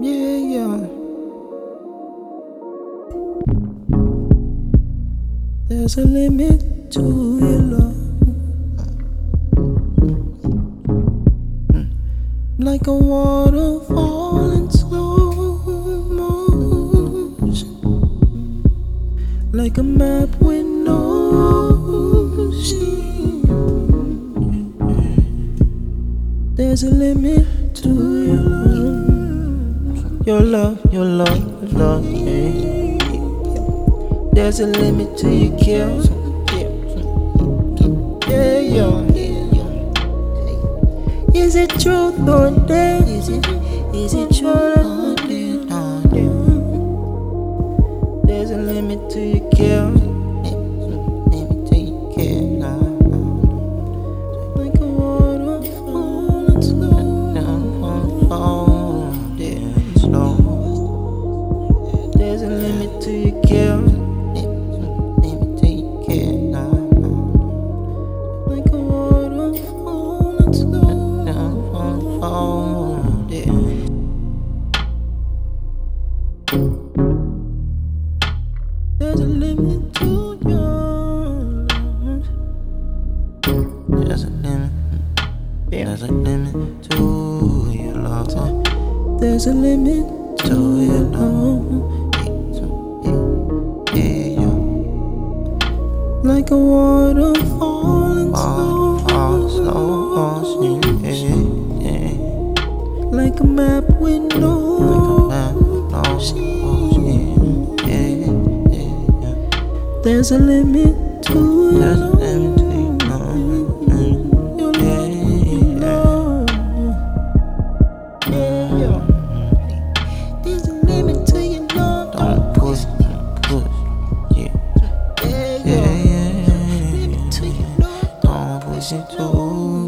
Yeah, yeah. There's a limit to your love. Like a waterfall in slow motion. Like a map with no ocean. There's a limit to your love. Your love, your love, your love, yeah. There's a limit to your kills. Yeah, yeah. Is it truth or dare? Is it truth or dare? There's a limit to your kills. Limit to your kills. Like a waterfall and slow. Yeah, slow. There's a limit to your kills. There's a limit to your love. There's a limit. There's a limit to your love. There's a limit to your love. Yeah. Like a waterfall in slow motion. Yeah. Like a map with no ocean. There's a limit to your love. There's a limit to your love. Don't push, yeah. Limit to your love. Don't push it too.